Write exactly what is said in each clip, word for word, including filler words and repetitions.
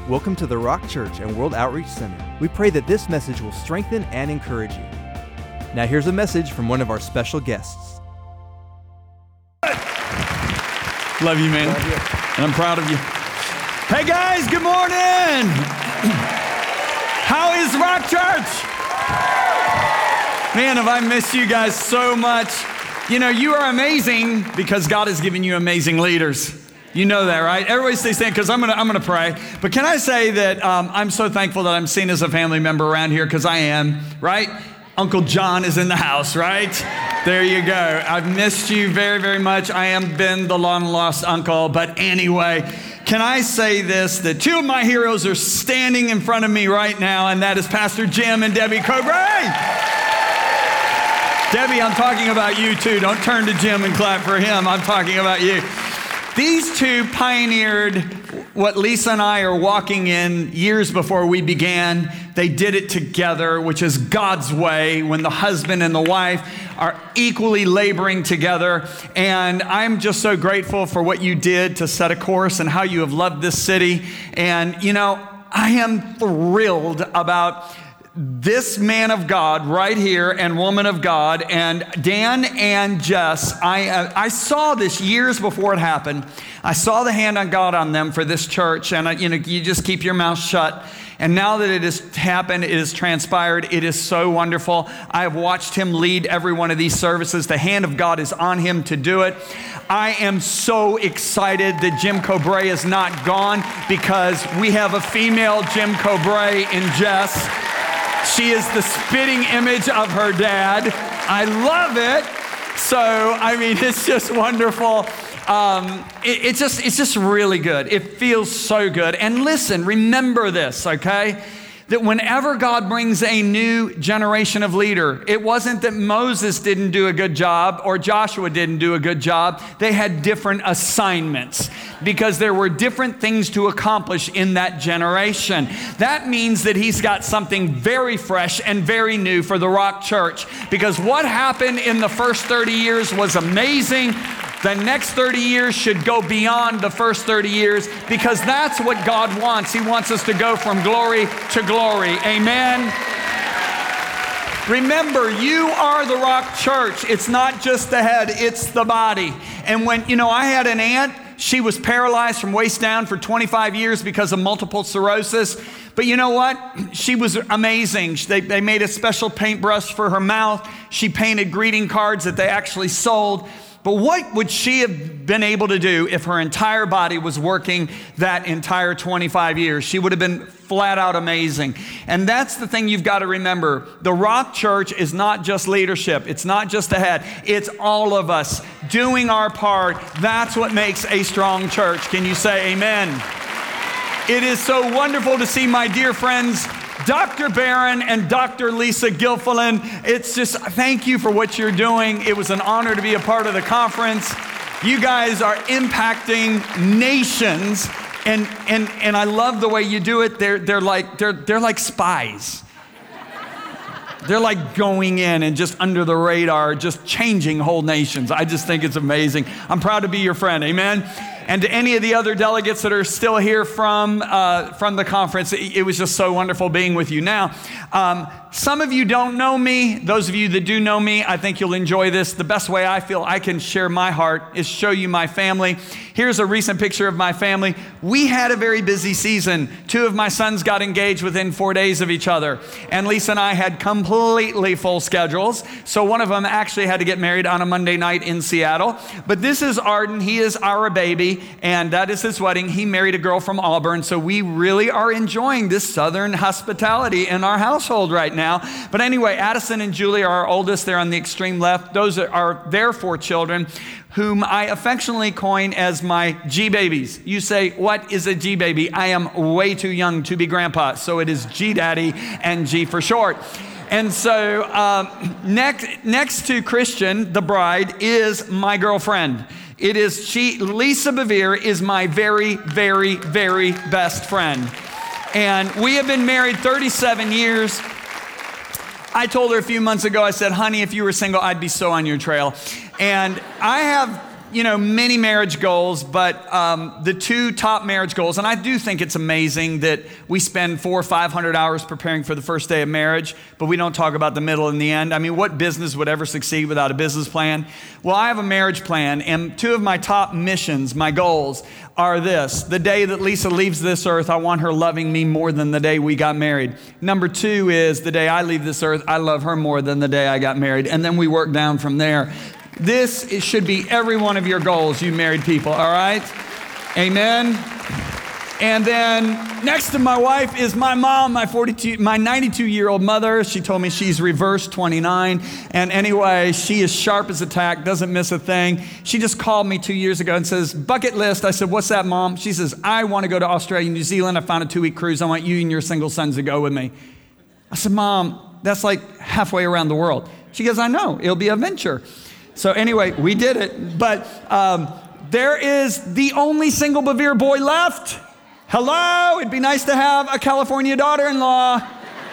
Welcome to the Rock Church and World Outreach Center. We pray that this message will strengthen and encourage you. Now here's a message from one of our special guests. Love you, man. Love you. And I'm proud of you. Hey guys, good morning. How is Rock Church? Man, have I missed you guys so much. You know, you are amazing because God has given you amazing leaders. You know that, right? Everybody stay standing because I'm gonna I'm gonna pray. But can I say that um, I'm so thankful that I'm seen as a family member around here because I am, right? Uncle John is in the house, right? There you go. I've missed you very, very much. I am been the long lost uncle, but anyway, can I say this, that two of my heroes are standing in front of me right now, and that is Pastor Jim and Debbie Cobray. Debbie, I'm talking about you too. Don't turn to Jim and clap for him. I'm talking about you. These two pioneered what Lisa and I are walking in years before we began. They did it together, which is God's way, when the husband and the wife are equally laboring together. And I'm just so grateful for what you did to set a course and how you have loved this city. And, you know, I am thrilled about this man of God right here and woman of God, and Dan and Jess. I uh, I saw this years before it happened. I saw the hand of God on them for this church, and uh, you know, you just keep your mouth shut. And now that it has happened, it has transpired, it is so wonderful. I have watched him lead every one of these services. The hand of God is on him to do it. I am so excited that Jim Cobray is not gone because we have a female Jim Cobray in Jess. She is the spitting image of her dad. I love it. So, I mean, it's just wonderful. Um, it, it just, it's just really good. It feels so good. And listen, remember this, okay? That whenever God brings a new generation of leader, it wasn't that Moses didn't do a good job or Joshua didn't do a good job. They had different assignments because there were different things to accomplish in that generation. That means that he's got something very fresh and very new for the Rock Church, because what happened in the first thirty years was amazing. The next thirty years should go beyond the first thirty years, because that's what God wants. He wants us to go from glory to glory. Amen. Remember, you are the Rock Church. It's not just the head, it's the body. And when, you know, I had an aunt, she was paralyzed from waist down for twenty-five years because of multiple sclerosis. But you know what? She was amazing. They, they made a special paintbrush for her mouth. She painted greeting cards that they actually sold. But what would she have been able to do if her entire body was working that entire twenty-five years? She would have been flat out amazing. And that's the thing you've got to remember. The Rock Church is not just leadership. It's not just the head. It's all of us doing our part. That's what makes a strong church. Can you say amen? It is so wonderful to see my dear friends, Doctor Barron and Doctor Lisa Gilfillan. It's just, thank you for what you're doing. It was an honor to be a part of the conference. You guys are impacting nations, and and and I love the way you do it. They're they're like they're they're like spies. They're like going in and just under the radar, just changing whole nations. I just think it's amazing. I'm proud to be your friend. Amen. And to any of the other delegates that are still here from uh, from the conference, it, it was just so wonderful being with you. Now, um, some of you don't know me. Those of you that do know me, I think you'll enjoy this. The best way I feel I can share my heart is show you my family. Here's a recent picture of my family. We had a very busy season. Two of my sons got engaged within four days of each other. And Lisa and I had completely full schedules. So one of them actually had to get married on a Monday night in Seattle. But this is Arden. He is our baby. And that is his wedding. He married a girl from Auburn. So we really are enjoying this Southern hospitality in our household right now. But anyway, Addison and Julie are our oldest. They're on the extreme left. Those are, are their four children, whom I affectionately coin as my G-babies. You say, what is a G-baby? I am way too young to be grandpa. So it is G-daddy and G for short. And so um, next, next to Christian, the bride, is my girlfriend. It is she, Lisa Bevere is my very, very, very best friend. And we have been married thirty-seven years. I told her a few months ago, I said, honey, if you were single, I'd be so on your trail. And I have you know, many marriage goals, but um, the two top marriage goals, and I do think it's amazing that we spend four or five hundred hours preparing for the first day of marriage, but we don't talk about the middle and the end. I mean, what business would ever succeed without a business plan? Well, I have a marriage plan, and two of my top missions, my goals, are this. The day that Lisa leaves this earth, I want her loving me more than the day we got married. Number two is the day I leave this earth, I love her more than the day I got married. And then we work down from there. This is, should be every one of your goals, you married people, all right? Amen. And then next to my wife is my mom, my forty-two, my ninety-two-year-old mother. She told me she's reverse twenty-nine. And anyway, she is sharp as a tack, doesn't miss a thing. She just called me two years ago and says, bucket list. I said, what's that, Mom? She says, I want to go to Australia, New Zealand. I found a two-week cruise. I want you and your single sons to go with me. I said, Mom, that's like halfway around the world. She goes, I know, it'll be a venture. So anyway, we did it. But um, there is the only single Bevere boy left. Hello, it'd be nice to have a California daughter-in-law.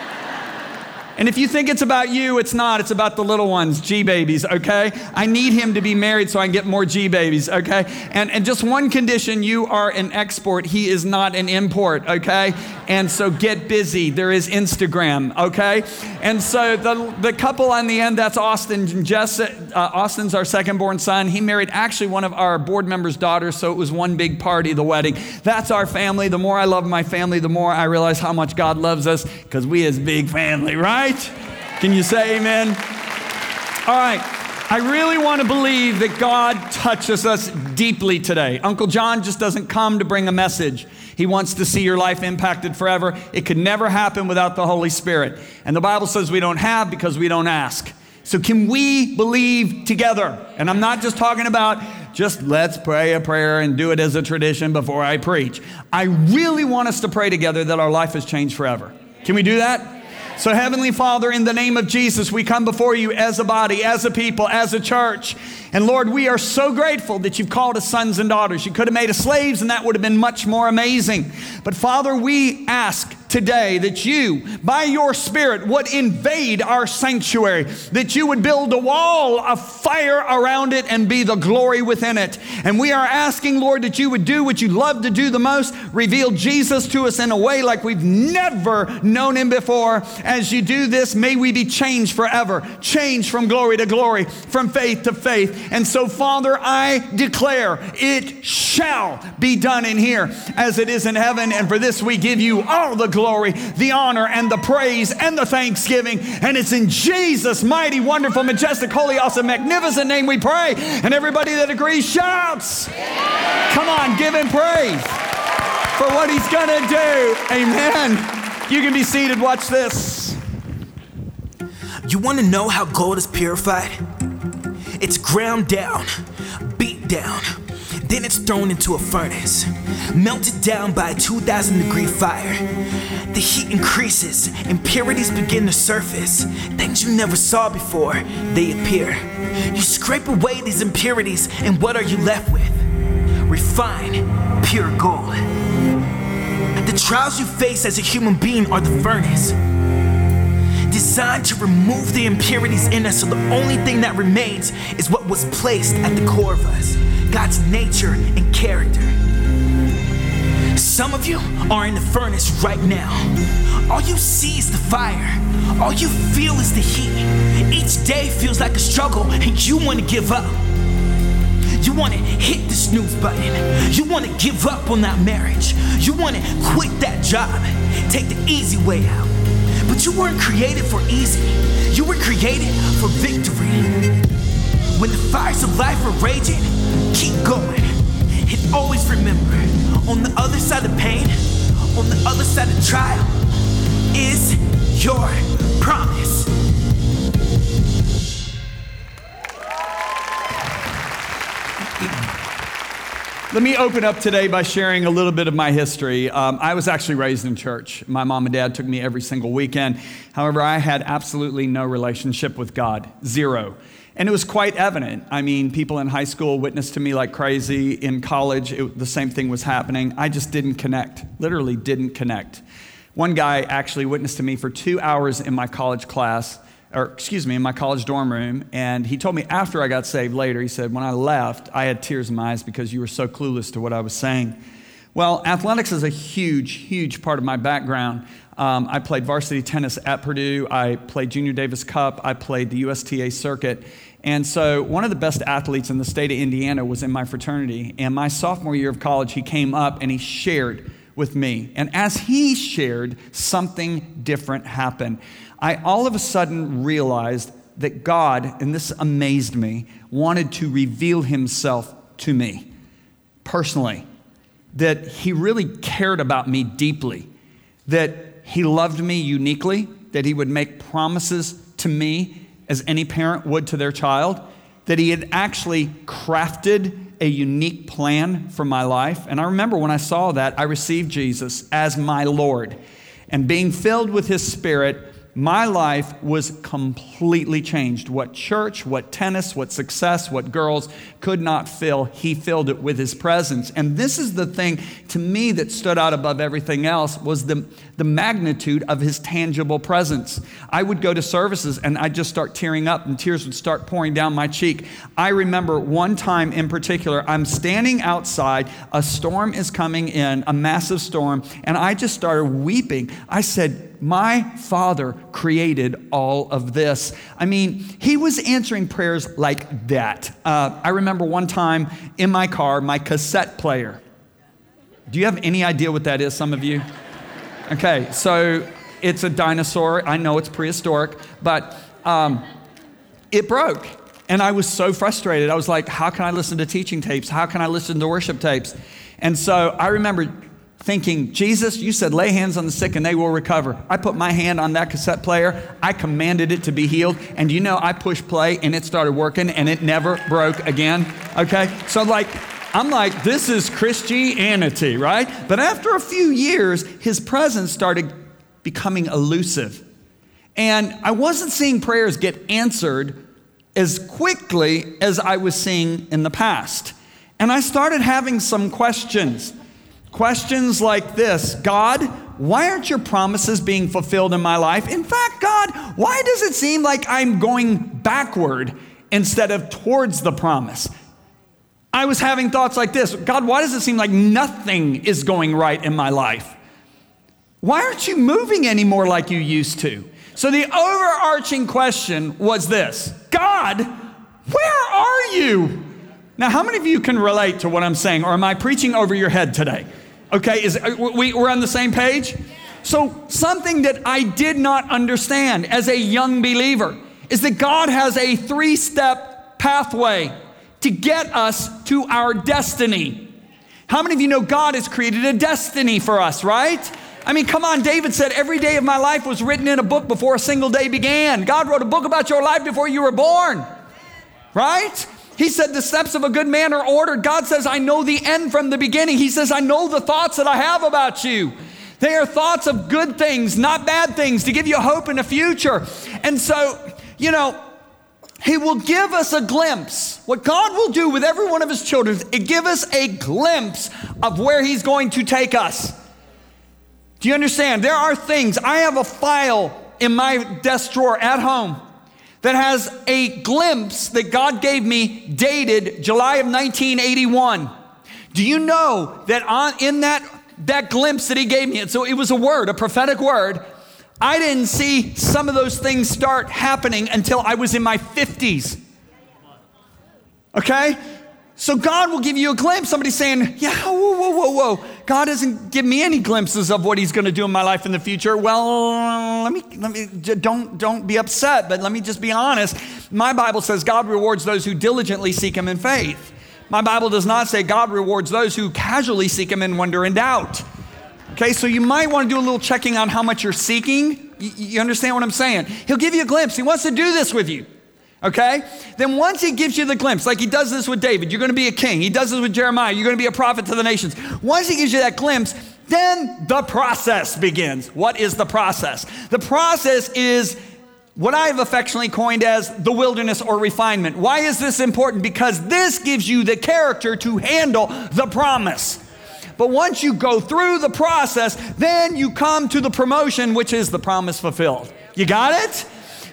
And if you think it's about you, it's not. It's about the little ones, G-babies, okay? I need him to be married so I can get more G-babies, okay? And, and just one condition, you are an export. He is not an import, okay? And so get busy. There is Instagram, okay? And so the, the couple on the end, that's Austin and Jess. Uh, Austin's our second-born son. He married actually one of our board members' daughters, so it was one big party, the wedding. That's our family. The more I love my family, the more I realize how much God loves us, because we is big family, right? Can you say amen? All right. I really want to believe that God touches us deeply today. Uncle John just doesn't come to bring a message. He wants to see your life impacted forever. It could never happen without the Holy Spirit. And the Bible says we don't have because we don't ask. So can we believe together? And I'm not just talking about just let's pray a prayer and do it as a tradition before I preach. I really want us to pray together that our life has changed forever. Can we do that? So Heavenly Father, in the name of Jesus, we come before you as a body, as a people, as a church. And Lord, we are so grateful that you've called us sons and daughters. You could have made us slaves and that would have been much more amazing. But Father, we ask today that you, by your Spirit, would invade our sanctuary, that you would build a wall of fire around it and be the glory within it. And we are asking, Lord, that you would do what you love to do the most, reveal Jesus to us in a way like we've never known him before. As you do this, may we be changed forever, changed from glory to glory, from faith to faith. And so, Father, I declare it shall be done in here as it is in heaven. And for this, we give you all the glory, the honor, and the praise, and the thanksgiving. And it's in Jesus' mighty, wonderful, majestic, holy, awesome, magnificent name we pray. And everybody that agrees shouts. Come on, give him praise for what he's going to do. Amen. You can be seated. Watch this. You want to know how gold is purified? It's ground down, beat down, then it's thrown into a furnace, melted down by a two thousand degree fire. The heat increases, impurities begin to surface. Things you never saw before, they appear. You scrape away these impurities, and what are you left with? Refined, pure gold. The trials you face as a human being are the furnace, designed to remove the impurities in us, so the only thing that remains is what was placed at the core of us, God's nature and character. Some of you are in the furnace right now. All you see is the fire. All you feel is the heat. Each day feels like a struggle and you want to give up. You want to hit the snooze button. You want to give up on that marriage. You want to quit that job, take the easy way out. But you weren't created for easy. You were created for victory. When the fires of life are raging, keep going. And always remember, on the other side of pain, on the other side of trial, is your promise. Let me open up today by sharing a little bit of my history. Um, I was actually raised in church. My mom and dad took me every single weekend. However, I had absolutely no relationship with God, zero. And it was quite evident. I mean, people in high school witnessed to me like crazy. In college, it, the same thing was happening. I just didn't connect, literally didn't connect. One guy actually witnessed to me for two hours in my college class or excuse me, in my college dorm room. And he told me after I got saved later, he said, when I left, I had tears in my eyes because you were so clueless to what I was saying. Well, athletics is a huge, huge part of my background. Um, I played varsity tennis at Purdue. I played Junior Davis Cup. I played the U S T A circuit. And so one of the best athletes in the state of Indiana was in my fraternity. And my sophomore year of college, he came up and he shared with me. And as he shared, something different happened. I all of a sudden realized that God, and this amazed me, wanted to reveal himself to me personally, that he really cared about me deeply, that he loved me uniquely, that he would make promises to me as any parent would to their child, that he had actually crafted a unique plan for my life. And I remember when I saw that, I received Jesus as my Lord. And being filled with his Spirit, my life was completely changed. What church, what tennis, what success, what girls could not fill, he filled it with his presence. And this is the thing to me that stood out above everything else was the, the magnitude of his tangible presence. I would go to services and I'd just start tearing up and tears would start pouring down my cheek. I remember one time in particular, I'm standing outside, a storm is coming in, a massive storm, and I just started weeping. I said, my Father created all of this. I mean, he was answering prayers like that. Uh, I remember one time in my car, my cassette player. Do you have any idea what that is, some of you? Okay, so it's a dinosaur. I know it's prehistoric, but um, it broke. And I was so frustrated. I was like, how can I listen to teaching tapes? How can I listen to worship tapes? And so I remember thinking, Jesus, you said lay hands on the sick and they will recover. I put my hand on that cassette player. I commanded it to be healed. And you know, I pushed play and it started working and it never broke again. Okay. So like, I'm like, this is Christianity, right? But after a few years, his presence started becoming elusive. And I wasn't seeing prayers get answered as quickly as I was seeing in the past. And I started having some questions. Questions like this: God, why aren't your promises being fulfilled in my life? In fact, God, why does it seem like I'm going backward instead of towards the promise? I was having thoughts like this: God, why does it seem like nothing is going right in my life? Why aren't you moving anymore like you used to? So the overarching question was this: God, where are you? Now, how many of you can relate to what I'm saying, or am I preaching over your head today? Okay, is we, we're on the same page? So something that I did not understand as a young believer is that God has a three-step pathway to get us to our destiny. How many of you know God has created a destiny for us, right? I mean, come on, David said, every day of my life was written in a book before a single day began. God wrote a book about your life before you were born, right? He said the steps of a good man are ordered. God says, I know the end from the beginning. He says, I know the thoughts that I have about you. They are thoughts of good things, not bad things, to give you hope in the future. And so, you know, he will give us a glimpse. What God will do with every one of his children is give us a glimpse of where he's going to take us. Do you understand? There are things. I have a file in my desk drawer at home that has a glimpse that God gave me dated July of nineteen eighty-one. Do you know that on, in that, that glimpse that he gave me, and so it was a word, a prophetic word, I didn't see some of those things start happening until I was in my fifties. Okay? So God will give you a glimpse. Somebody's saying, yeah, whoa, whoa, whoa, whoa. God doesn't give me any glimpses of what he's going to do in my life in the future. Well, let me, let me, don't, don't be upset, but let me just be honest. My Bible says God rewards those who diligently seek him in faith. My Bible does not say God rewards those who casually seek him in wonder and doubt. Okay, so you might want to do a little checking on how much you're seeking. You, you understand what I'm saying? He'll give you a glimpse. He wants to do this with you. Okay? Then once he gives you the glimpse, like he does this with David, you're going to be a king. He does this with Jeremiah. You're going to be a prophet to the nations. Once he gives you that glimpse, then the process begins. What is the process? The process is what I have affectionately coined as the wilderness or refinement. Why is this important? Because this gives you the character to handle the promise. But once you go through the process, then you come to the promotion, which is the promise fulfilled. You got it?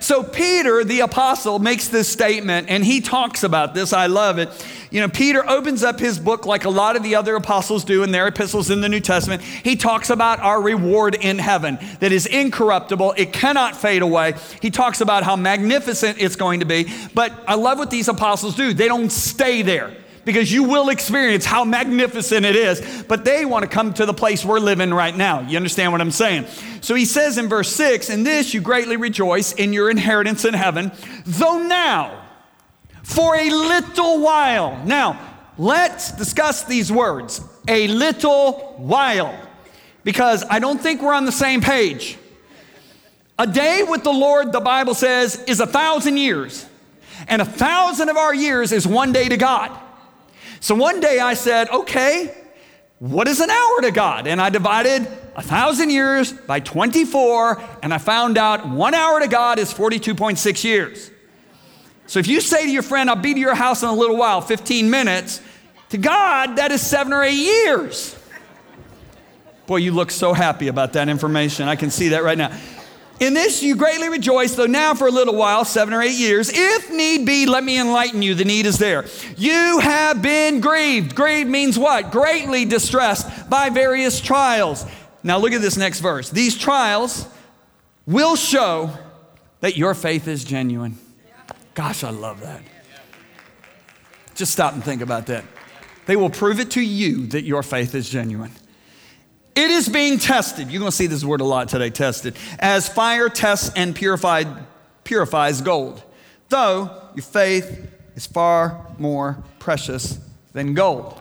So Peter, the apostle, makes this statement, and he talks about this. I love it. You know, Peter opens up his book like a lot of the other apostles do in their epistles in the New Testament. He talks about our reward in heaven that is incorruptible. It cannot fade away. He talks about how magnificent it's going to be. But I love what these apostles do. They don't stay there, because you will experience how magnificent it is. But they want to come to the place we're living right now. You understand what I'm saying? So he says in verse six, "In this you greatly rejoice in your inheritance in heaven, though now, for a little while." Now, let's discuss these words. A little while. Because I don't think we're on the same page. A day with the Lord, the Bible says, is a thousand years. And a thousand of our years is one day to God. So one day I said, okay, what is an hour to God? And I divided a thousand years by twenty-four, and I found out one hour to God is forty-two point six years. So if you say to your friend, I'll be to your house in a little while, fifteen minutes, to God, that is seven or eight years. Boy, you look so happy about that information. I can see that right now. In this you greatly rejoice, though now for a little while, seven or eight years, if need be, let me enlighten you. The need is there. You have been grieved. Grieved means what? Greatly distressed by various trials. Now look at this next verse. These trials will show that your faith is genuine. Gosh, I love that. Just stop and think about that. They will prove it to you that your faith is genuine. It is being tested. You're going to see this word a lot today, tested. As fire tests and purified, purifies gold. Though your faith is far more precious than gold.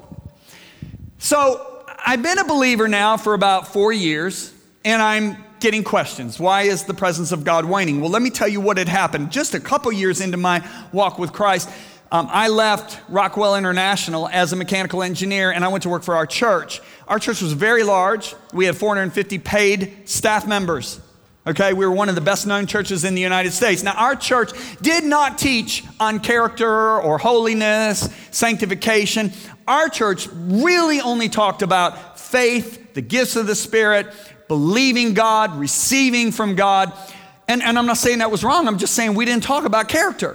So I've been a believer now for about four years, and I'm getting questions. Why is the presence of God waning? Well, let me tell you what had happened. Just a couple years into my walk with Christ, Um, I left Rockwell International as a mechanical engineer, and I went to work for our church. Our church was very large. We had four hundred fifty paid staff members. Okay, we were one of the best known churches in the United States. Now, our church did not teach on character or holiness, sanctification. Our church really only talked about faith, the gifts of the Spirit, believing God, receiving from God. And, and I'm not saying that was wrong. I'm just saying we didn't talk about character.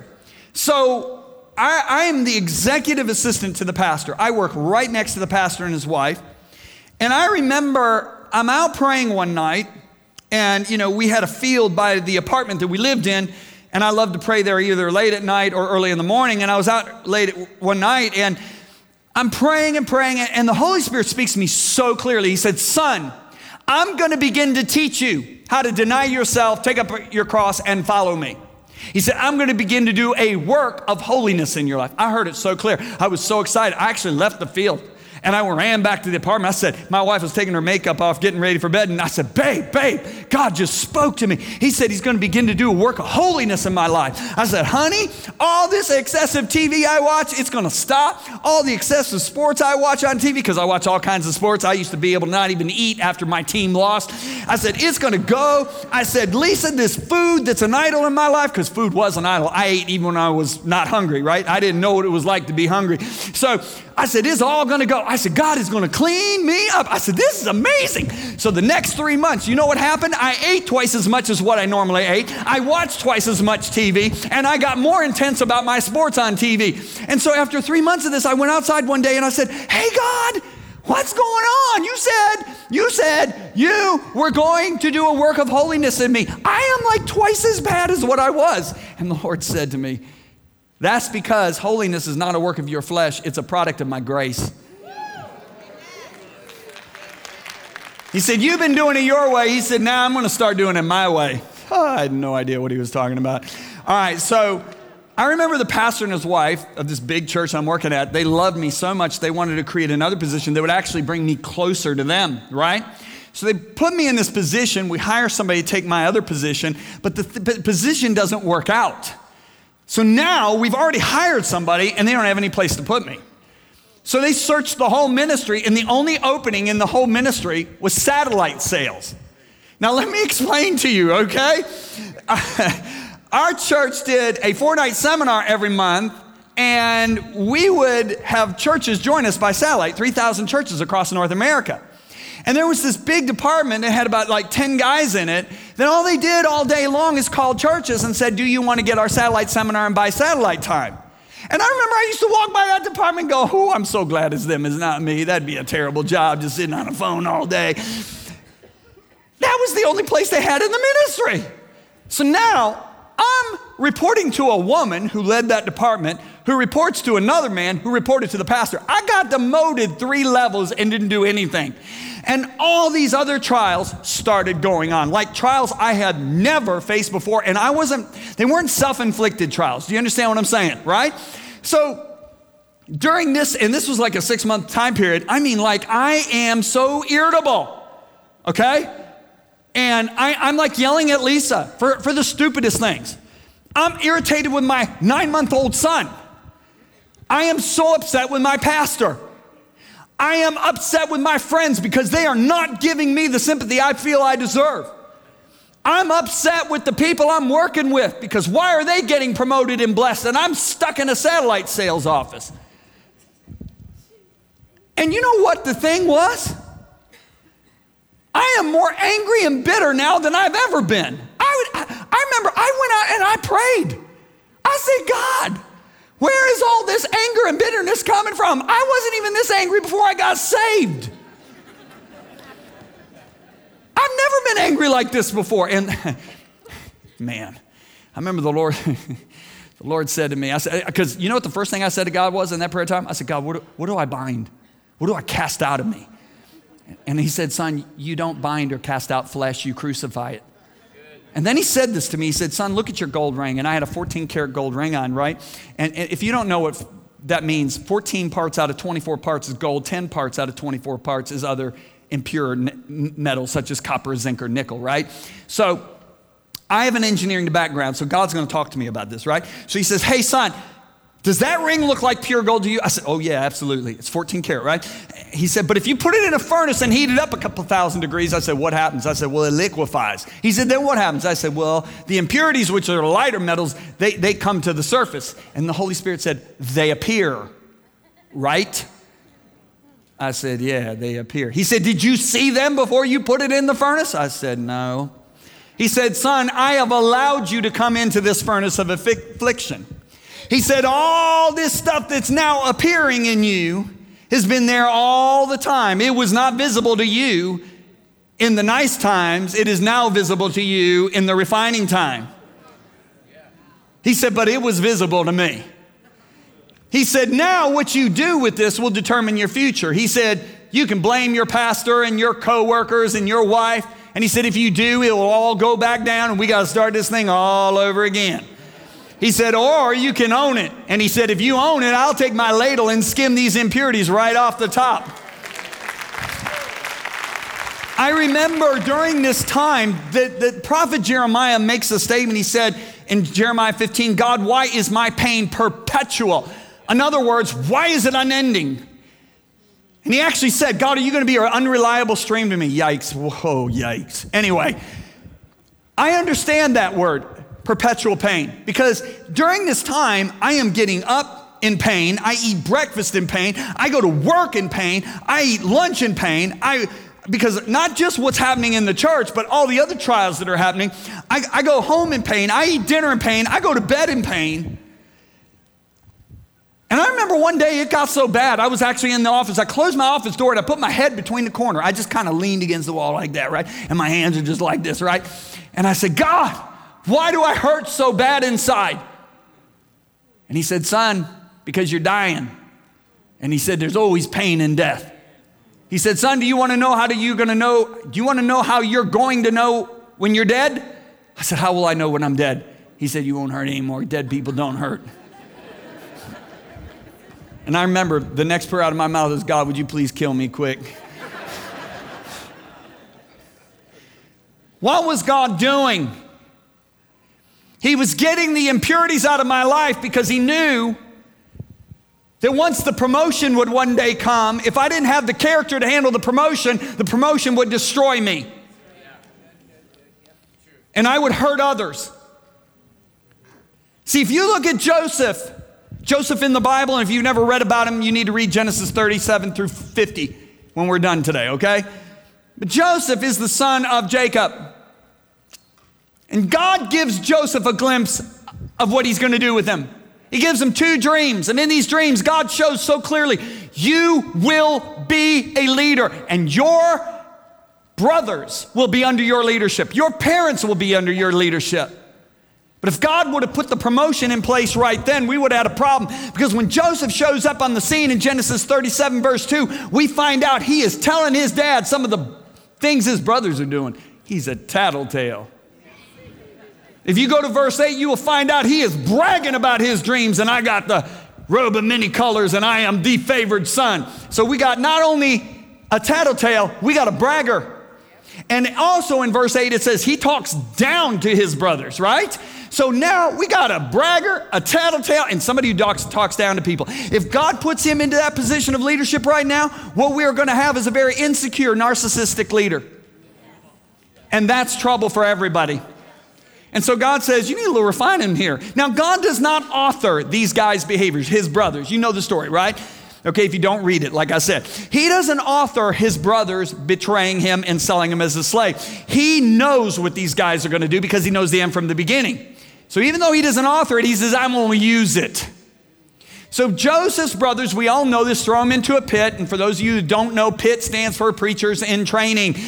So I, I am the executive assistant to the pastor. I work right next to the pastor and his wife. And I remember I'm out praying one night, and you know, we had a field by the apartment that we lived in, and I loved to pray there either late at night or early in the morning. And I was out late one night, and I'm praying and praying, and the Holy Spirit speaks to me so clearly. He said, "Son, I'm going to begin to teach you how to deny yourself, take up your cross, and follow me." He said, "I'm going to begin to do a work of holiness in your life." I heard it so clear. I was so excited. I actually left the field and I ran back to the apartment. I said, my wife was taking her makeup off, getting ready for bed. And I said, babe, babe, God just spoke to me. He said he's going to begin to do a work of holiness in my life. I said, honey, all this excessive T V I watch, it's going to stop. All the excessive sports I watch on T V, because I watch all kinds of sports. I used to be able to not even eat after my team lost. I said, it's going to go. I said, Lisa, this food that's an idol in my life, because food was an idol. I ate even when I was not hungry, right? I didn't know what it was like to be hungry. So I said, it's all going to go. I said, God is going to clean me up. I said, this is amazing. So the next three months, you know what happened? I ate twice as much as what I normally ate. I watched twice as much T V, and I got more intense about my sports on T V. And so after three months of this, I went outside one day and I said, hey, God, what's going on? You said, you said you were going to do a work of holiness in me. I am like twice as bad as what I was. And the Lord said to me, that's because holiness is not a work of your flesh. It's a product of my grace. He said, you've been doing it your way. He said, now I'm going to start doing it my way. Oh, I had no idea what he was talking about. All right, so I remember the pastor and his wife of this big church I'm working at, they loved me so much they wanted to create another position that would actually bring me closer to them, right? So they put me in this position. We hire somebody to take my other position, but the th- position doesn't work out. So now we've already hired somebody and they don't have any place to put me. So they searched the whole ministry, and the only opening in the whole ministry was satellite sales. Now let me explain to you, okay? Our church did a four-night seminar every month, and we would have churches join us by satellite, three thousand churches across North America. And there was this big department that had about like ten guys in it Then all they did all day long is call churches and said, do you want to get our satellite seminar and buy satellite time? And I remember I used to walk by that department and go, oh, I'm so glad it's them, it's not me. That'd be a terrible job, just sitting on a phone all day. That was the only place they had in the ministry. So now I'm reporting to a woman who led that department, who reports to another man who reported to the pastor. I got demoted three levels and didn't do anything. And all these other trials started going on, like trials I had never faced before. And I wasn't, they weren't self-inflicted trials. Do you understand what I'm saying, right? So during this, and this was like a six month time period, I mean, like I am so irritable, okay? And I, I'm like yelling at Lisa for, for the stupidest things. I'm irritated with my nine month old son. I am so upset with my pastor. I am upset with my friends because they are not giving me the sympathy I feel I deserve. I'm upset with the people I'm working with because why are they getting promoted and blessed and I'm stuck in a satellite sales office? And you know what the thing was? I am more angry and bitter now than I've ever been. I, would, I, I remember I went out and I prayed. I said, God, where is all this anger and bitterness coming from? I wasn't even this angry before I got saved. I've never been angry like this before. And man, I remember the Lord, the Lord said to me, I said, because you know what the first thing I said to God was in that prayer time? I said, God, what do, what do I bind? What do I cast out of me? And he said, son, you don't bind or cast out flesh, you crucify it. And then he said this to me, he said, son, look at your gold ring. And I had a fourteen karat gold ring on, right? And if you don't know what that means, fourteen parts out of twenty-four parts is gold, ten parts out of twenty-four parts is other impure metals such as copper, zinc, or nickel, right? So I have an engineering background, so God's gonna talk to me about this, right? So he says, hey son, does that ring look like pure gold to you? I said, oh yeah, absolutely. It's fourteen karat, right? He said, but if you put it in a furnace and heat it up a couple thousand degrees, I said, what happens? I said, well, it liquefies. He said, then what happens? I said, well, the impurities, which are lighter metals, they, they come to the surface. And the Holy Spirit said, they appear, right? I said, yeah, they appear. He said, did you see them before you put it in the furnace? I said, no. He said, son, I have allowed you to come into this furnace of affliction. He said, all this stuff that's now appearing in you has been there all the time. It was not visible to you in the nice times. It is now visible to you in the refining time. He said, but it was visible to me. He said, now what you do with this will determine your future. He said, you can blame your pastor and your coworkers and your wife. And he said, if you do, it will all go back down and we got to start this thing all over again. He said, or you can own it. And he said, if you own it, I'll take my ladle and skim these impurities right off the top. I remember during this time that the prophet Jeremiah makes a statement. He said in Jeremiah fifteen, God, why is my pain perpetual? In other words, why is it unending? And he actually said, God, are you going to be an unreliable stream to me? Yikes. Whoa, yikes. Anyway, I understand that word. Perpetual pain. Because during this time, I am getting up in pain. I eat breakfast in pain. I go to work in pain. I eat lunch in pain. I, because not just what's happening in the church, but all the other trials that are happening. I, I go home in pain. I eat dinner in pain. I go to bed in pain. And I remember one day it got so bad, I was actually in the office. I closed my office door and I put my head between the corner. I just kind of leaned against the wall like that, right? And my hands are just like this, right? And I said, God, why do I hurt so bad inside? And he said, son, because you're dying. And he said, there's always pain in death. He said, son, do you want to know how do you going to know? Do you want to know how you're going to know when you're dead? I said, how will I know when I'm dead? He said, you won't hurt anymore. Dead people don't hurt. And I remember the next prayer out of my mouth is, God, would you please kill me quick? What was God doing? He was getting the impurities out of my life because he knew that once the promotion would one day come, if I didn't have the character to handle the promotion, the promotion would destroy me. And I would hurt others. See, if you look at Joseph, Joseph in the Bible, and if you've never read about him, you need to read Genesis thirty-seven through fifty when we're done today, okay? But Joseph is the son of Jacob. And God gives Joseph a glimpse of what he's going to do with him. He gives him two dreams. And in these dreams, God shows so clearly, you will be a leader. And your brothers will be under your leadership. Your parents will be under your leadership. But if God would have put the promotion in place right then, we would have had a problem. Because when Joseph shows up on the scene in Genesis thirty-seven, verse two, we find out he is telling his dad some of the things his brothers are doing. He's a tattletale. If you go to verse eight, you will find out he is bragging about his dreams, and I got the robe of many colors, and I am the favored son. So we got not only a tattletale, we got a bragger. And also in verse eight, it says he talks down to his brothers, right? So now we got a bragger, a tattletale, and somebody who talks, talks down to people. If God puts him into that position of leadership right now, what we are going to have is a very insecure, narcissistic leader. And that's trouble for everybody. And so God says, you need a little refinement here. Now, God does not author these guys' behaviors, his brothers. You know the story, right? Okay, if you don't read it, like I said. He doesn't author his brothers betraying him and selling him as a slave. He knows what these guys are going to do because he knows the end from the beginning. So even though he doesn't author it, he says, I'm going to use it. So Joseph's brothers, we all know this, throw him into a pit. And for those of you who don't know, pit stands for preachers in training.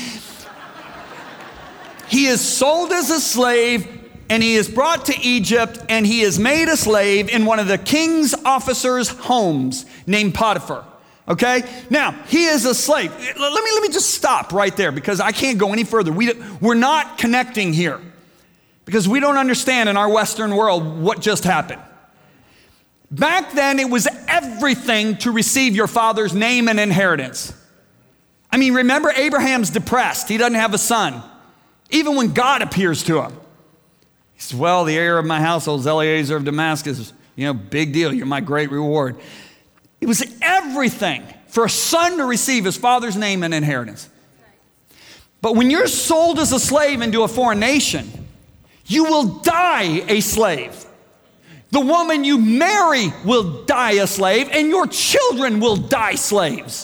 He is sold as a slave, and he is brought to Egypt, and he is made a slave in one of the king's officers' homes named Potiphar. Okay? Now, he is a slave. Let me, let me just stop right there because I can't go any further. We, we're not connecting here because we don't understand in our Western world what just happened. Back then, it was everything to receive your father's name and inheritance. I mean, remember, Abraham's depressed. He doesn't have a son. Even when God appears to him. He says, well, the heir of my household is Eliezer of Damascus. You know, big deal. You're my great reward. It was everything for a son to receive his father's name and inheritance. But when you're sold as a slave into a foreign nation, you will die a slave. The woman you marry will die a slave, and your children will die slaves.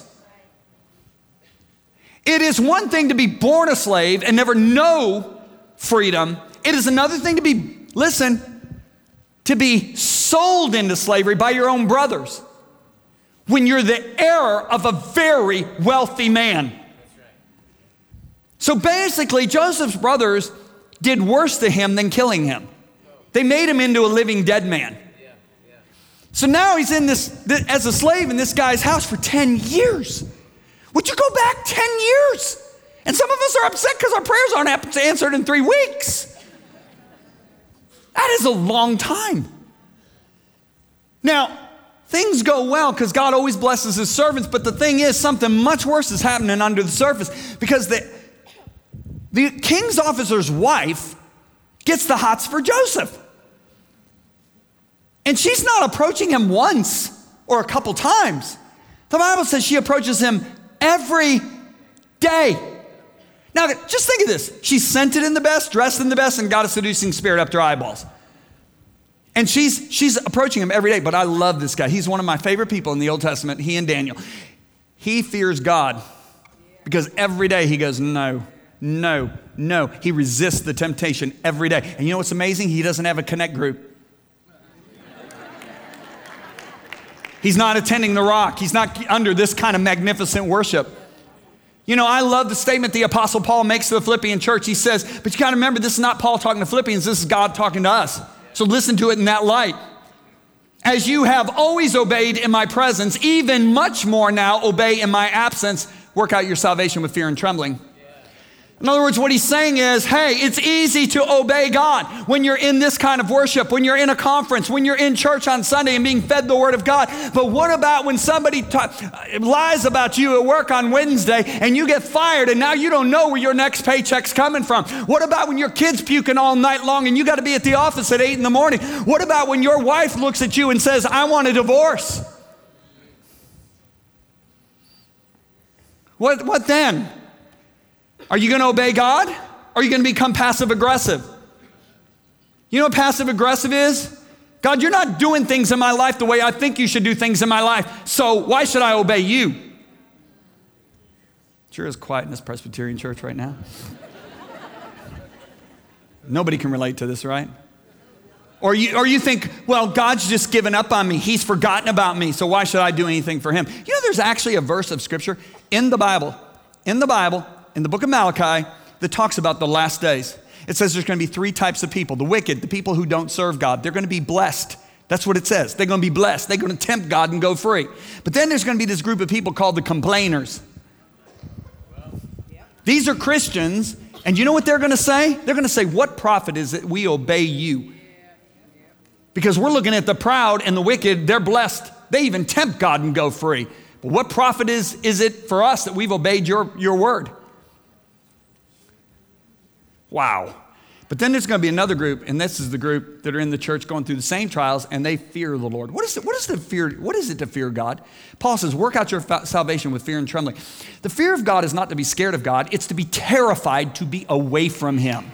It is one thing to be born a slave and never know freedom. It is another thing to be, listen, to be sold into slavery by your own brothers when you're the heir of a very wealthy man. So basically, Joseph's brothers did worse to him than killing him. They made him into a living dead man. So now he's in this, this as a slave in this guy's house for ten years. Would you go back ten years? And some of us are upset because our prayers aren't answered in three weeks. That is a long time. Now, things go well because God always blesses his servants, but the thing is, something much worse is happening under the surface because the, the king's officer's wife gets the hots for Joseph. And she's not approaching him once or a couple times. The Bible says she approaches him every day. Now, just think of this. She's scented in the best, dressed in the best, and got a seducing spirit up to her eyeballs. And she's she's approaching him every day. But I love this guy. He's one of my favorite people in the Old Testament, he and Daniel. He fears God because every day he goes, no, no, no. He resists the temptation every day. And you know what's amazing? He doesn't have a connect group. He's not attending the Rock. He's not under this kind of magnificent worship. You know, I love the statement the Apostle Paul makes to the Philippian church. He says, but you got to remember, this is not Paul talking to Philippians. This is God talking to us. So listen to it in that light. As you have always obeyed in my presence, even much more now obey in my absence. Work out your salvation with fear and trembling. In other words, what he's saying is, hey, it's easy to obey God when you're in this kind of worship, when you're in a conference, when you're in church on Sunday and being fed the word of God. But what about when somebody t- lies about you at work on Wednesday and you get fired and now you don't know where your next paycheck's coming from? What about when your kid's puking all night long and you got to be at the office at eight in the morning? What about when your wife looks at you and says, I want a divorce? What, what then? Are you going to obey God? Or are you going to become passive aggressive? You know what passive aggressive is? God, you're not doing things in my life the way I think you should do things in my life. So why should I obey you? Sure is quiet in this Presbyterian church right now. Nobody can relate to this, right? Or you, or you think, well, God's just given up on me. He's forgotten about me, so why should I do anything for him? You know, there's actually a verse of scripture in the Bible, in the Bible, in the book of Malachi, that talks about the last days. It says there's going to be three types of people. The wicked, the people who don't serve God. They're going to be blessed. That's what it says. They're going to be blessed. They're going to tempt God and go free. But then there's going to be this group of people called the complainers. These are Christians, and you know what they're going to say? They're going to say, what profit is it we obey you? Because we're looking at the proud and the wicked. They're blessed. They even tempt God and go free. But what profit is, is it for us that we've obeyed your, your word? Wow. But then there's going to be another group, and this is the group that are in the church going through the same trials, and they fear the Lord. What is it, what is the fear? What is it to fear God? Paul says, work out your fa- salvation with fear and trembling. The fear of God is not to be scared of God. It's to be terrified to be away from him.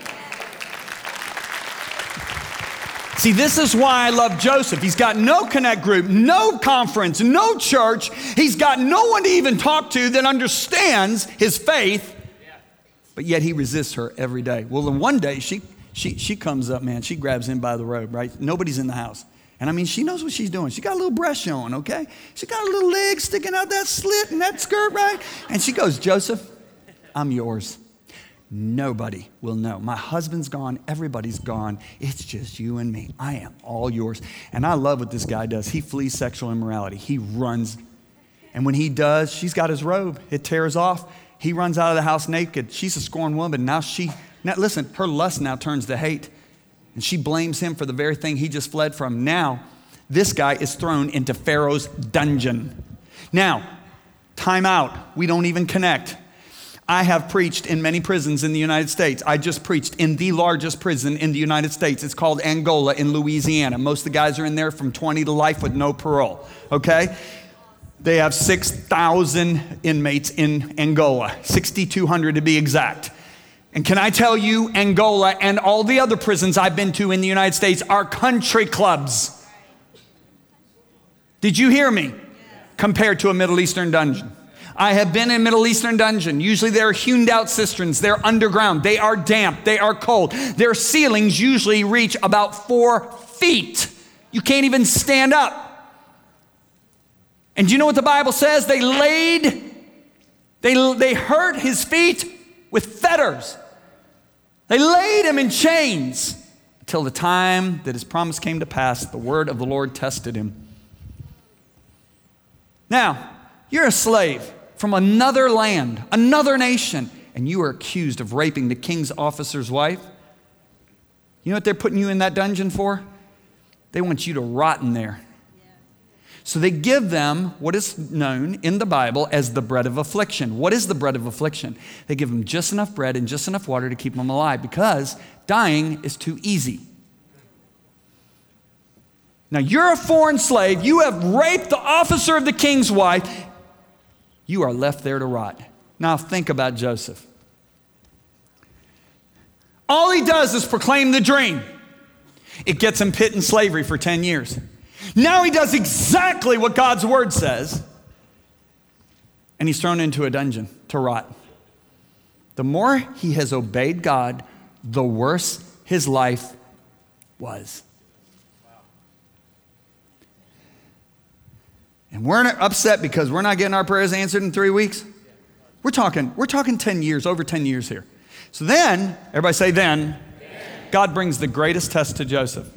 See, this is why I love Joseph. He's got no connect group, no conference, no church. He's got no one to even talk to that understands his faith. But yet he resists her every day. Well, then one day she she she comes up, man. She grabs him by the robe, right? Nobody's in the house. And I mean, she knows what she's doing. She got a little breast showing, okay? She got a little leg sticking out that slit and that skirt, right? And she goes, Joseph, I'm yours. Nobody will know. My husband's gone. Everybody's gone. It's just you and me. I am all yours. And I love what this guy does. He flees sexual immorality. He runs. And when he does, she's got his robe. It tears off. He runs out of the house naked. She's a scorned woman. Now she, now listen, her lust now turns to hate. And she blames him for the very thing he just fled from. Now, this guy is thrown into Pharaoh's dungeon. Now, time out. We don't even connect. I have preached in many prisons in the United States. I just preached in the largest prison in the United States. It's called Angola in Louisiana. Most of the guys are in there from twenty to life with no parole, okay? They have six thousand inmates in Angola, six thousand two hundred to be exact. And can I tell you, Angola and all the other prisons I've been to in the United States are country clubs. Did you hear me? Compared to a Middle Eastern dungeon. I have been in a Middle Eastern dungeon. Usually they're hewn out cisterns. They're underground. They are damp. They are cold. Their ceilings usually reach about four feet. You can't even stand up. And do you know what the Bible says? They laid, they, they hurt his feet with fetters. They laid him in chains until the time that his promise came to pass. The word of the Lord tested him. Now, you're a slave from another land, another nation, and you are accused of raping the king's officer's wife. You know what they're putting you in that dungeon for? They want you to rot in there. So they give them what is known in the Bible as the bread of affliction. What is the bread of affliction? They give them just enough bread and just enough water to keep them alive because dying is too easy. Now you're a foreign slave. You have raped the officer of the king's wife. You are left there to rot. Now think about Joseph. All he does is proclaim the dream. It gets him put in slavery for ten years. Now he does exactly what God's word says. And he's thrown into a dungeon to rot. The more he has obeyed God, the worse his life was. And we're upset because we're not getting our prayers answered in three weeks. We're talking, we're talking ten years, over ten years here. So then, everybody say then, God brings the greatest test to Joseph.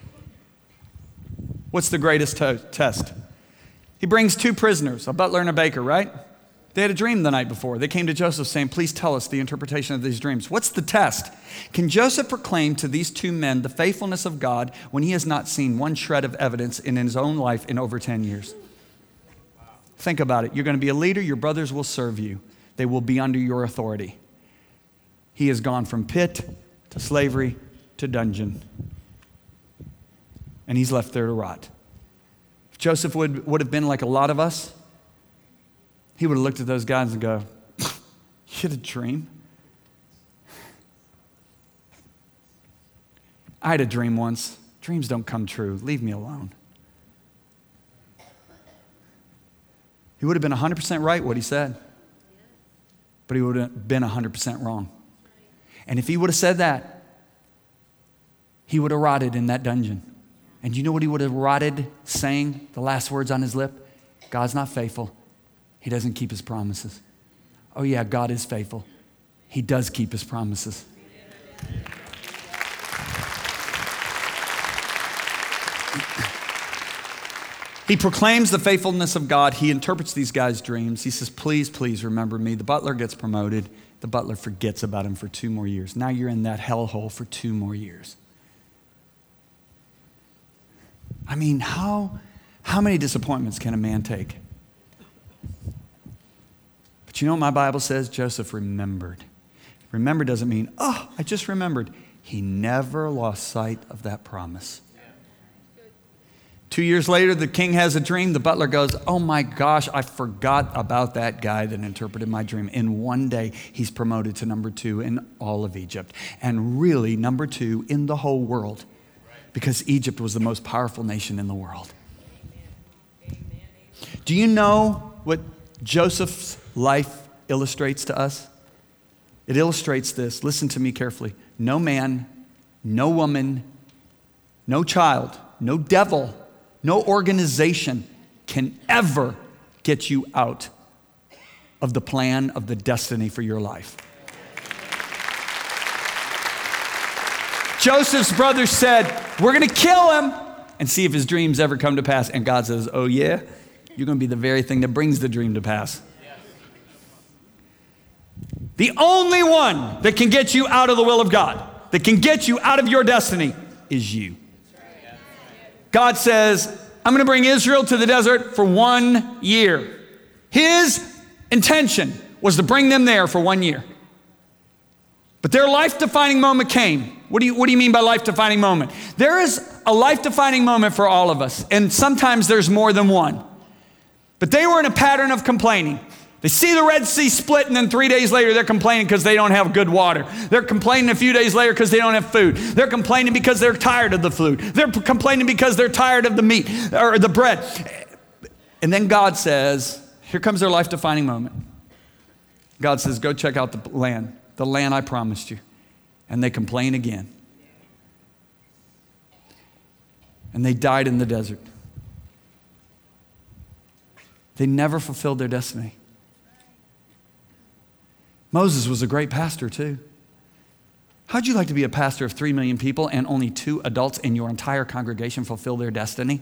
What's the greatest to- test? He brings two prisoners, a butler and a baker, right? They had a dream the night before. They came to Joseph saying, please tell us the interpretation of these dreams. What's the test? Can Joseph proclaim to these two men the faithfulness of God when he has not seen one shred of evidence in his own life in over ten years? Think about it. You're going to be a leader. Your brothers will serve you. They will be under your authority. He has gone from pit to slavery to dungeon. And he's left there to rot. If Joseph would, would have been like a lot of us, he would have looked at those guys and go, you had a dream? I had a dream once. Dreams don't come true. Leave me alone. He would have been one hundred percent right what he said. But he would have been one hundred percent wrong. And if he would have said that, he would have rotted in that dungeon. And you know what he would have rotted saying, the last words on his lip? God's not faithful. He doesn't keep his promises. Oh yeah, God is faithful. He does keep his promises. He proclaims the faithfulness of God. He interprets these guys' dreams. He says, please, please remember me. The butler gets promoted. The butler forgets about him for two more years. Now you're in that hellhole for two more years. I mean, how, how many disappointments can a man take? But you know what my Bible says? Joseph remembered. Remember doesn't mean, oh, I just remembered. He never lost sight of that promise. Two years later, the king has a dream. The butler goes, oh my gosh, I forgot about that guy that interpreted my dream. In one day, he's promoted to number two in all of Egypt. And really, number two in the whole world. Because Egypt was the most powerful nation in the world. Do you know what Joseph's life illustrates to us? It illustrates this. Listen to me carefully. No man, no woman, no child, no devil, no organization can ever get you out of the plan of the destiny for your life. Joseph's brothers said, we're going to kill him and see if his dreams ever come to pass. And God says, oh yeah, you're going to be the very thing that brings the dream to pass. The only one that can get you out of the will of God, that can get you out of your destiny, is you. God says, I'm going to bring Israel to the desert for one year. His intention was to bring them there for one year. But their life-defining moment came. What do you, what do you mean by life-defining moment? There is a life-defining moment for all of us, and sometimes there's more than one. But they were in a pattern of complaining. They see the Red Sea split, and then three days later, they're complaining because they don't have good water. They're complaining a few days later because they don't have food. They're complaining because they're tired of the food. They're complaining because they're tired of the meat or the bread. And then God says, here comes their life-defining moment. God says, go check out the land, the land I promised you. And they complain again. And they died in the desert. They never fulfilled their destiny. Moses was a great pastor too. How'd you like to be a pastor of three million people and only two adults in your entire congregation fulfill their destiny?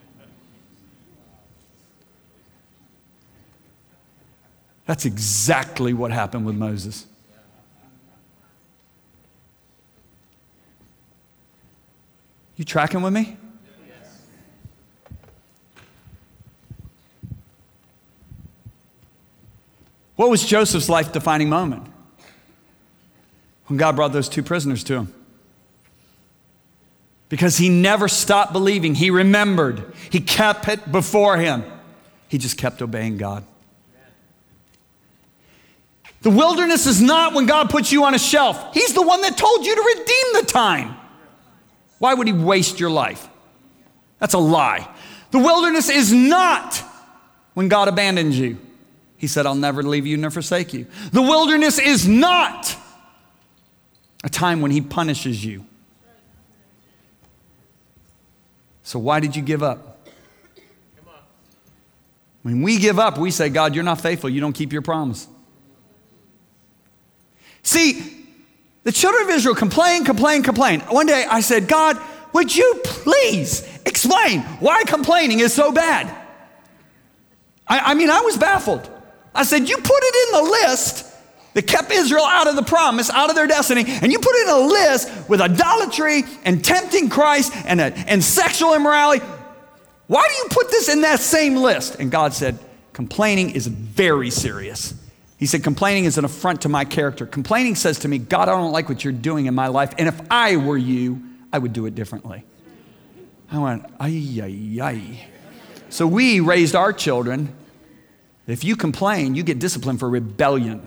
That's exactly what happened with Moses. You tracking with me? What was Joseph's life-defining moment? When God brought those two prisoners to him. Because he never stopped believing. He remembered. He kept it before him. He just kept obeying God. The wilderness is not when God puts you on a shelf. He's the one that told you to redeem the time. Why would he waste your life? That's a lie. The wilderness is not when God abandons you. He said, I'll never leave you nor forsake you. The wilderness is not a time when he punishes you. So why did you give up? When we give up, we say, God, you're not faithful. You don't keep your promise. See, the children of Israel complain, complain, complain. One day I said, God, would you please explain why complaining is so bad? I, I mean, I was baffled. I said, you put it in the list that kept Israel out of the promise, out of their destiny, and you put it in a list with idolatry and tempting Christ and, a, and sexual immorality. Why do you put this in that same list? And God said, complaining is very serious. He said, complaining is an affront to my character. Complaining says to me, God, I don't like what you're doing in my life, and if I were you, I would do it differently. I went, ay, ay, ay. So we raised our children. If you complain, you get disciplined for rebellion.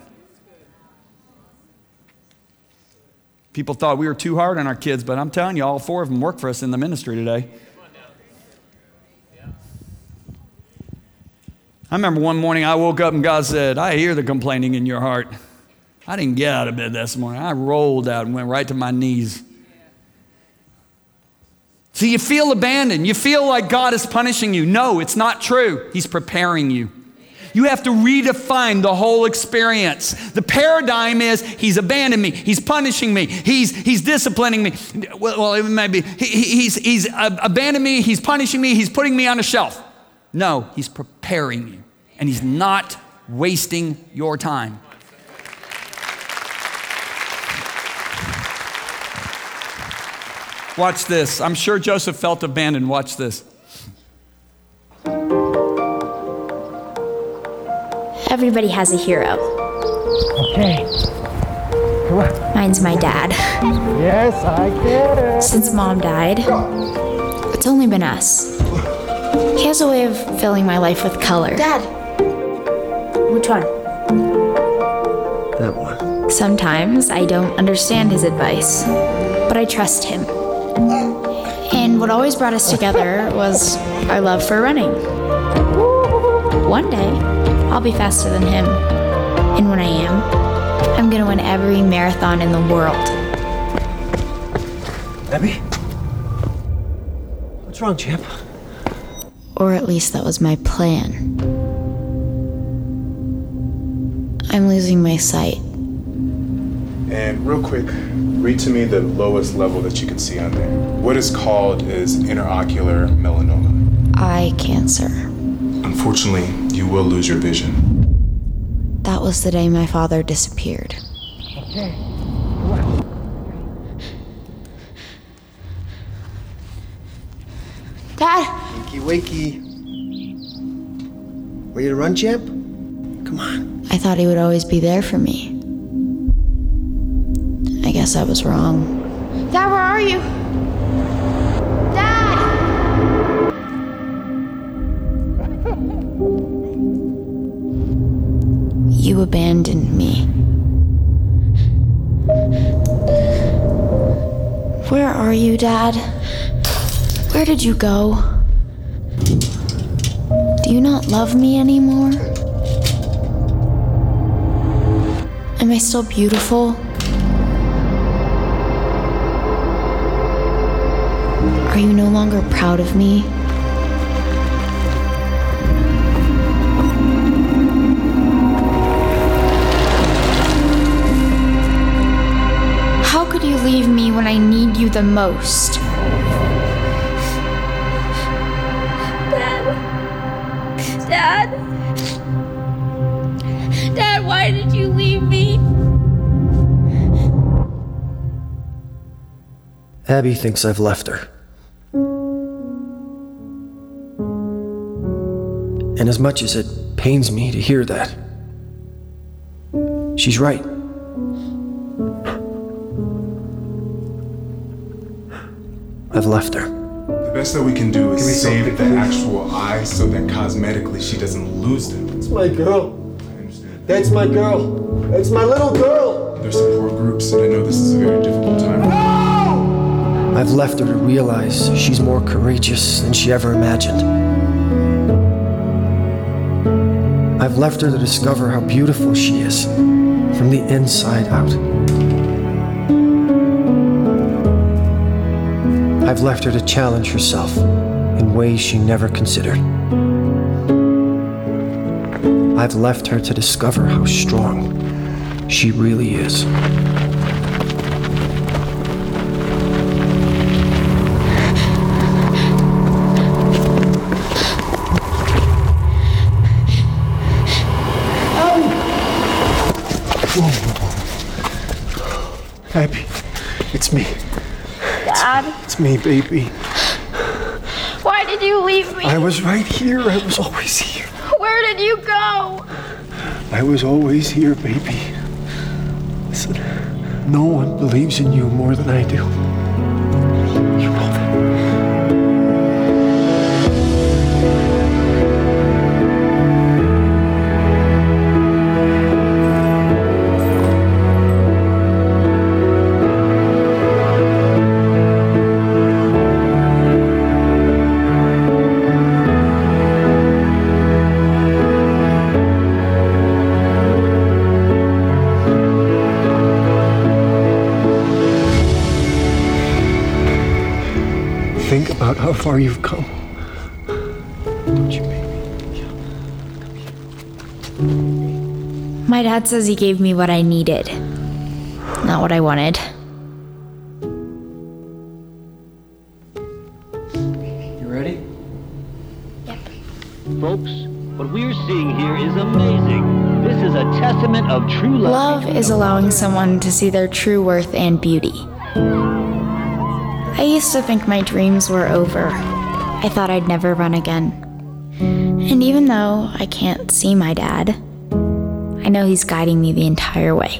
People thought we were too hard on our kids, but I'm telling you, all four of them work for us in the ministry today. I remember one morning I woke up and God said, I hear the complaining in your heart. I didn't get out of bed this morning. I rolled out and went right to my knees. So you feel abandoned. You feel like God is punishing you. No, it's not true. He's preparing you. You have to redefine the whole experience. The paradigm is he's abandoned me. He's punishing me. He's, he's disciplining me. Well, well it may be. He, he's, he's abandoned me. He's punishing me. He's putting me on a shelf. No, he's preparing you. And he's not wasting your time. Watch this. I'm sure Joseph felt abandoned. Watch this. Everybody has a hero. Okay. Come on. Mine's my dad. Yes, I get it. Since Mom died, it's only been us. He has a way of filling my life with color. Dad. Which one? That one. Sometimes I don't understand his advice, but I trust him. And what always brought us together was our love for running. One day, I'll be faster than him. And when I am, I'm gonna win every marathon in the world. Abby? What's wrong, champ? Or at least that was my plan. I'm losing my sight. And real quick, read to me the lowest level that you can see on there. What is called is interocular melanoma. Eye cancer. Unfortunately, you will lose your vision. That was the day my father disappeared. Okay. Come on. Dad. Wakey, wakey. Ready to run, champ? Come on. I thought he would always be there for me. I guess I was wrong. Dad, where are you? Dad! You abandoned me. Where are you, Dad? Where did you go? Do you not love me anymore? Am I still beautiful? Are you no longer proud of me? How could you leave me when I need you the most? Dad. Dad. Dad, why did you leave me? Abby thinks I've left her. And as much as it pains me to hear that, she's right. I've left her. The best that we can do is Give me save something, the please. actual eyes so that cosmetically she doesn't lose them. That's my girl. I understand. That's my girl. That's my little girl. There's support groups, and I know this is a very difficult time. I've left her to realize she's more courageous than she ever imagined. I've left her to discover how beautiful she is from the inside out. I've left her to challenge herself in ways she never considered. I've left her to discover how strong she really is. Abby, it's me. Dad. It's me, baby. Why did you leave me? I was right here. I was always here. Where did you go? I was always here, baby. Listen, no one believes in you more than I do. You know that. about how far you've come. Don't you, baby? My dad says he gave me what I needed, not what I wanted. You ready? Yep. Folks, what we're seeing here is amazing. This is a testament of true love. Love is allowing someone to see their true worth and beauty. I used to think my dreams were over. I thought I'd never run again. And even though I can't see my dad, I know he's guiding me the entire way.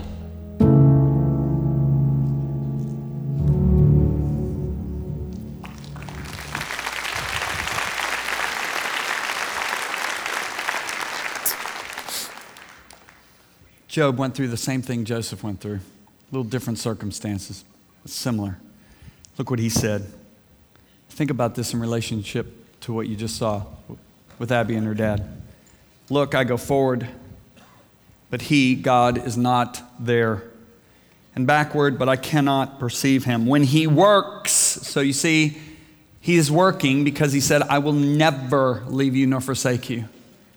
Job went through the same thing Joseph went through. A little different circumstances, but similar. Look what he said. Think about this in relationship to what you just saw with Abby and her dad. Look, I go forward, but he, God, is not there. And backward, but I cannot perceive him. When he works, so you see, he is working because he said, I will never leave you nor forsake you.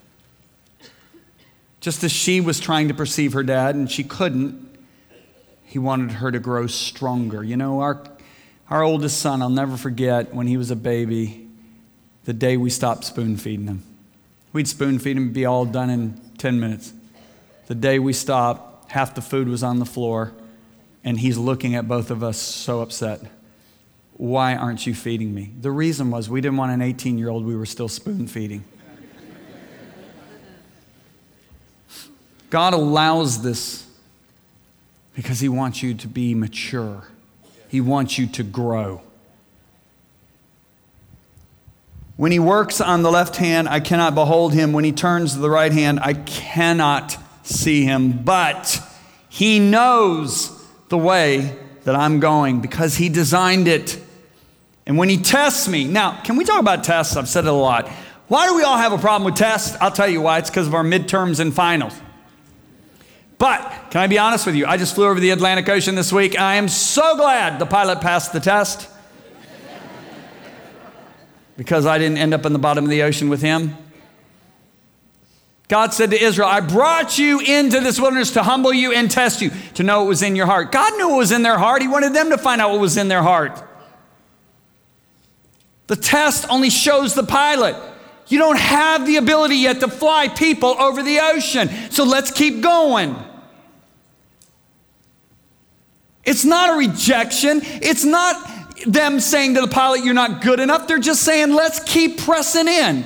Just as she was trying to perceive her dad and she couldn't, he wanted her to grow stronger. You know, our, our oldest son, I'll never forget when he was a baby, the day we stopped spoon feeding him. We'd spoon feed him and be all done in ten minutes. The day we stopped, half the food was on the floor and he's looking at both of us so upset. Why aren't you feeding me? The reason was we didn't want an eighteen-year-old we were still spoon feeding. God allows this because he wants you to be mature. He wants you to grow. When he works on the left hand, I cannot behold him. When he turns to the right hand, I cannot see him. But he knows the way that I'm going because he designed it. And when he tests me, now, can we talk about tests? I've said it a lot. Why do we all have a problem with tests? I'll tell you why. It's because of our midterms and finals. But can I be honest with you? I just flew over the Atlantic Ocean this week. And I am so glad the pilot passed the test because I didn't end up in the bottom of the ocean with him. God said to Israel, I brought you into this wilderness to humble you and test you, to know what was in your heart. God knew what was in their heart. He wanted them to find out what was in their heart. The test only shows the pilot. You don't have the ability yet to fly people over the ocean. So let's keep going. It's not a rejection. It's not them saying to the pilot, you're not good enough. They're just saying, let's keep pressing in.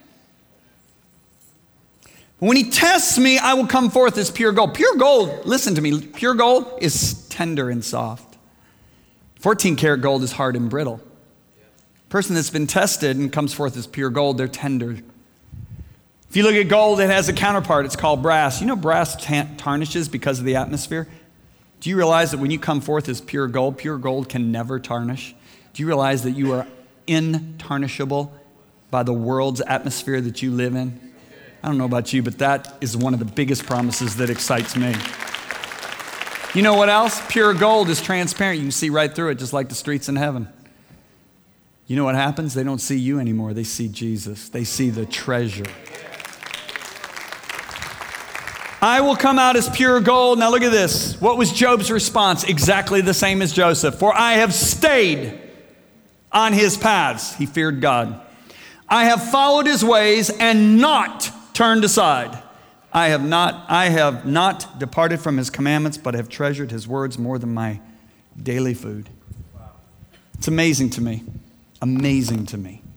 When he tests me, I will come forth as pure gold. Pure gold, listen to me, pure gold is tender and soft. fourteen karat gold is hard and brittle. Person that's been tested and comes forth as pure gold, they're tender. If you look at gold, it has a counterpart. It's called brass. You know brass ta- tarnishes because of the atmosphere? Do you realize that when you come forth as pure gold, pure gold can never tarnish? Do you realize that you are intarnishable by the world's atmosphere that you live in? I don't know about you, but that is one of the biggest promises that excites me. You know what else? Pure gold is transparent. You can see right through it, just like the streets in heaven. You know what happens? They don't see you anymore. They see Jesus. They see the treasure. I will come out as pure gold. Now look at this. What was Job's response? Exactly the same as Joseph. For I have stayed on his paths. He feared God. I have followed his ways and not turned aside. I have not, I have not departed from his commandments, but have treasured his words more than my daily food. It's amazing to me. Amazing to me.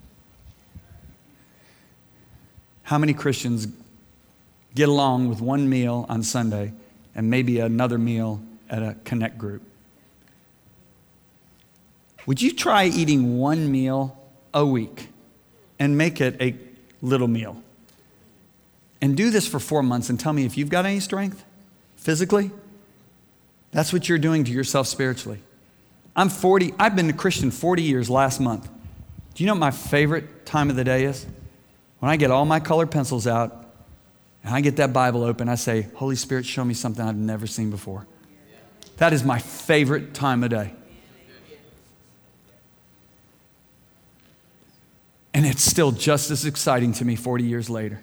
How many Christians get along with one meal on Sunday and maybe another meal at a connect group? Would you try eating one meal a week and make it a little meal? And do this for four months and tell me if you've got any strength physically. That's what you're doing to yourself spiritually. I'm forty, I've been a Christian forty years last month. Do you know what my favorite time of the day is? When I get all my colored pencils out and I get that Bible open, I say, Holy Spirit, show me something I've never seen before. That is my favorite time of day. And it's still just as exciting to me forty years later.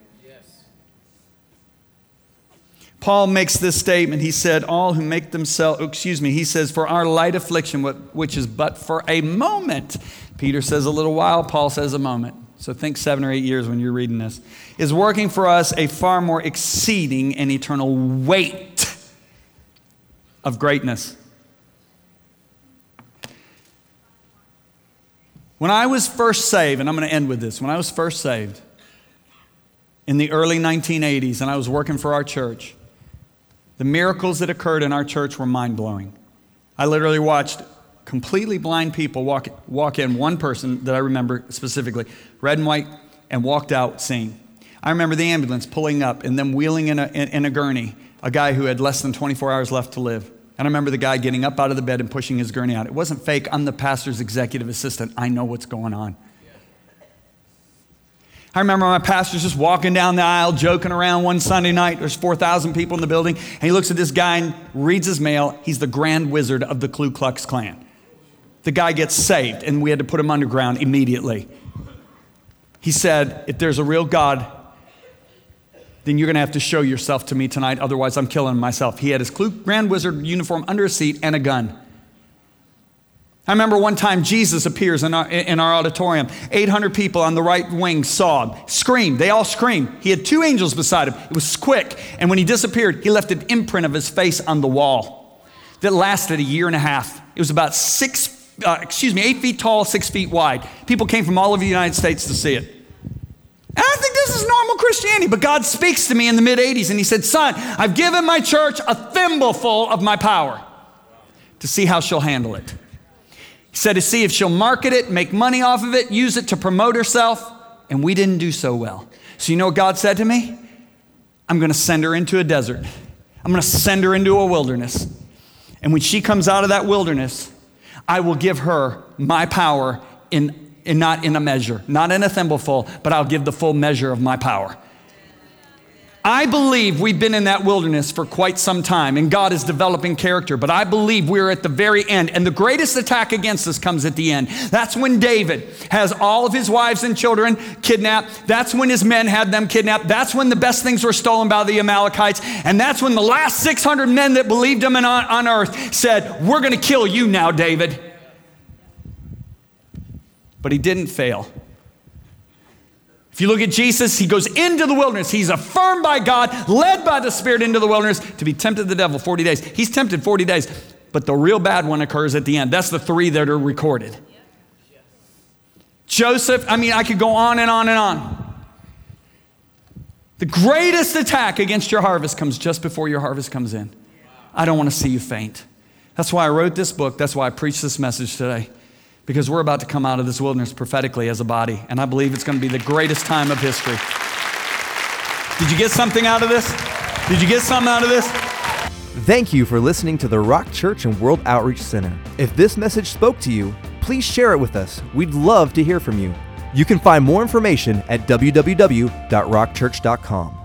Paul makes this statement. He said, all who make themselves, oh, excuse me, he says, for our light affliction, which is but for a moment. Peter says a little while, Paul says a moment. So think seven or eight years when you're reading this. Is working for us a far more exceeding and eternal weight of greatness. When I was first saved, and I'm going to end with this. When I was first saved in the early nineteen eighties, and I was working for our church, the miracles that occurred in our church were mind-blowing. I literally watched completely blind people walk, walk in, one person that I remember specifically, red and white, and walked out seeing. I remember the ambulance pulling up and them wheeling in a, in, in a gurney, a guy who had less than twenty-four hours left to live. And I remember the guy getting up out of the bed and pushing his gurney out. It wasn't fake. I'm the pastor's executive assistant. I know what's going on. I remember my pastor's just walking down the aisle, joking around one Sunday night. There's four thousand people in the building. And he looks at this guy and reads his mail. He's the grand wizard of the Ku Klux Klan. The guy gets saved, and we had to put him underground immediately. He said, if there's a real God, then you're going to have to show yourself to me tonight. Otherwise, I'm killing myself. He had his grand wizard uniform under a seat and a gun. I remember one time Jesus appears in our, in our auditorium. eight hundred people on the right wing saw him, screamed. They all screamed. He had two angels beside him. It was quick. And when he disappeared, he left an imprint of his face on the wall that lasted a year and a half. It was about six, uh, excuse me, eight feet tall, six feet wide. People came from all over the United States to see it. And I think this is normal Christianity, but God speaks to me in the mid eighties and he said, son, I've given my church a thimbleful of my power to see how she'll handle it. He said to see if she'll market it, make money off of it, use it to promote herself, and we didn't do so well. So you know what God said to me? I'm going to send her into a desert. I'm going to send her into a wilderness. And when she comes out of that wilderness, I will give her my power in And not in a measure, not in a thimbleful, but I'll give the full measure of my power. I believe we've been in that wilderness for quite some time, and God is developing character, but I believe we're at the very end, and the greatest attack against us comes at the end. That's when David has all of his wives and children kidnapped. That's when his men had them kidnapped. That's when the best things were stolen by the Amalekites, and that's when the last six hundred men that believed him on, on earth said, we're going to kill you now, David. But he didn't fail. If you look at Jesus, he goes into the wilderness. He's affirmed by God, led by the Spirit into the wilderness to be tempted the devil forty days. He's tempted forty days, but the real bad one occurs at the end. That's the three that are recorded. Joseph, I mean, I could go on and on and on. The greatest attack against your harvest comes just before your harvest comes in. I don't want to see you faint. That's why I wrote this book. That's why I preached this message today. Because we're about to come out of this wilderness prophetically as a body. And I believe it's going to be the greatest time of history. Did you get something out of this? Did you get something out of this? Thank you for listening to the Rock Church and World Outreach Center. If this message spoke to you, please share it with us. We'd love to hear from you. You can find more information at w w w dot rock church dot com.